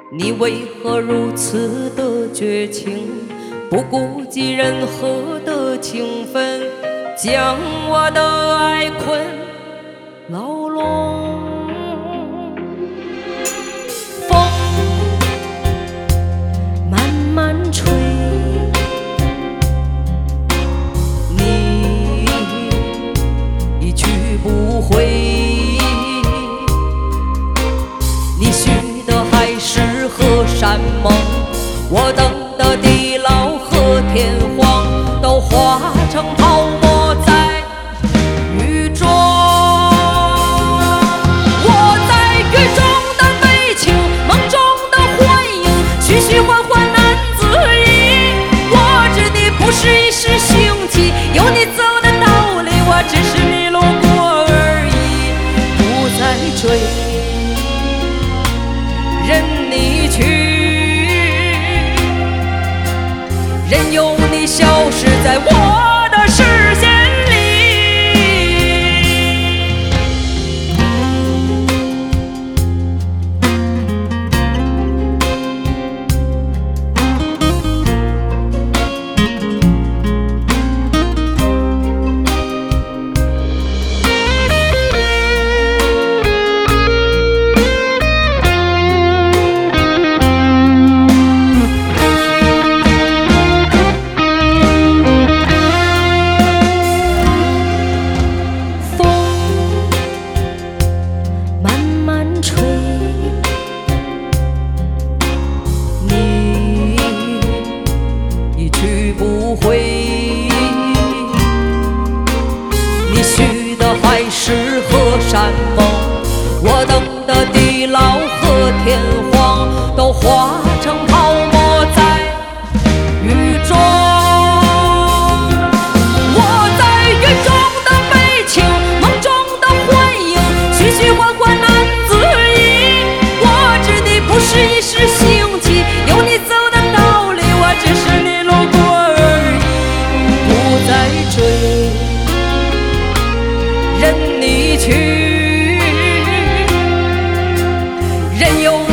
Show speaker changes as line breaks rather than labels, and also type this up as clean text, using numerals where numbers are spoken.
你为何如此的绝情，不顾及任何的情分，将我的爱困牢笼。风慢慢吹，你一去不回，你许的还是河山盟，我等的地老和天荒都化成泡沫在雨中。我在雨中的悲情，梦中的幻影，徐徐缓缓难自已。我知你不是一时兴起，有你走的道理，我只是你路过而已。不再追，任你去，任由你消失在我的视线里。不回，你许的还是河山盟，我等的地老和天荒都化成泡沫在雨中。我在雨中的悲情，梦中的幻影，徐徐缓缓难自已。我知你不是一时兴起，有你走的道理，我只是你路过追，任你去，任由